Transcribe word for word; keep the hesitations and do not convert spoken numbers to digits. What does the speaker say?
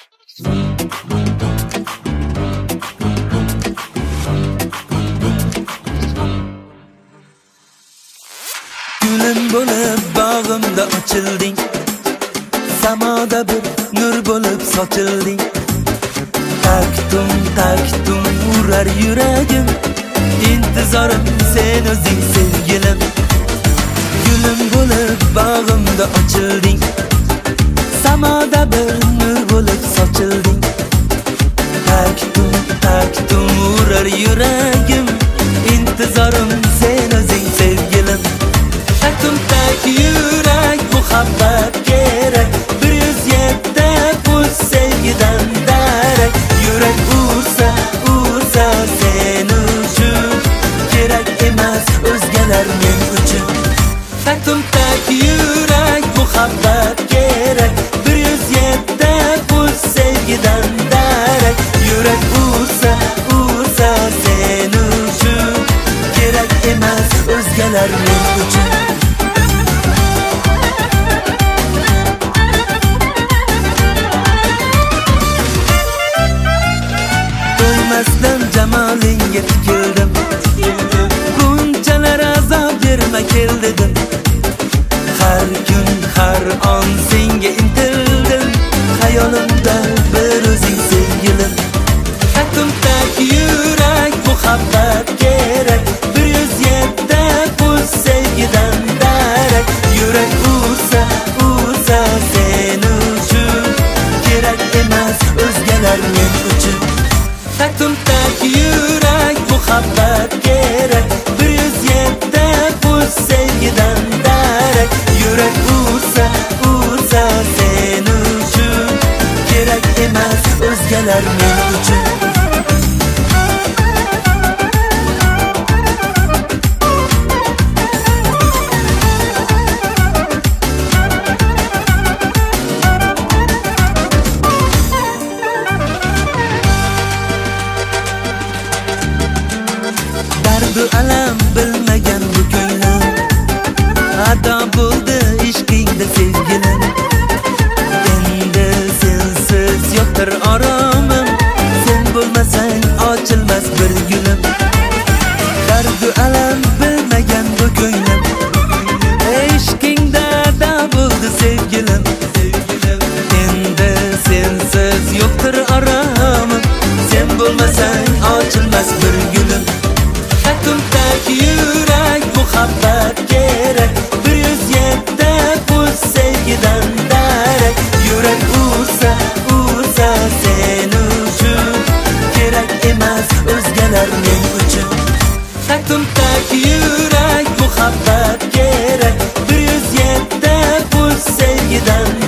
Gülüm bo'lib bog'imda ochilding, samoda bir nur bo'lib sochilding. Taktum taktum urar yuragim, intizorim sen o'zing sevgilim. Gülüm bo'lib bog'imda ochilding, samoda bir nur bo'lib sochilding. Taktum taktum urar yuragim, intizorim sen o'zing sevgilim. Taktum tak yurak muhabbat kerak, bir yuz yetti pul sevgidan darak. Yurak ursa ursa sen uchun, kerak emas o'zgalar men uchun. Taktum tak yurak muhabbat kerak, bir yuz yetti pul sevgidan darak. Yurak ursa ursa sen uchun, kerak emas o'zgalar men uchun. To'ymasdan jamolingga tikildim, bunchalar azob berma kel dedim. Har kun har on senga intildim, xayolimda bir o'zing sevgilim. Taktum tak yurak muhabbat kerak, bir yuz yetti pul sevgidan darak. Yurak ursa ursa sen uchun, kerak emas o'zgalar men uchun. Taktum tak yurak muhabbat kerak, bir yuz yetti pul sevgidan darak. Yurak ursa ursa sen uchun, kerak emas o'zgalar men uchun. Dardu alam bilmagan bu ko'nglim, ado bo'ldi ishqingda sevgilim. Endi sensiz yo'qdir oromim, sen bo'lmasang ochilmas bir gulim. Dardu alam bilmagan bu ko'nglim, ishqingda ado bo'ldi sevgilim. Endi sensiz yo'qdir oromim, sen bo'lmasang ochilmas bir gulim. Taktum tak yurak muhabbat kerak, bir yuz yetti pul sevgidan darak. Yurak ursa ursa sen uchun, kerak emas o'zgalar men uchun. Taktum tak yurak muhabbat kerak, bir yuz yetti pul sevgidan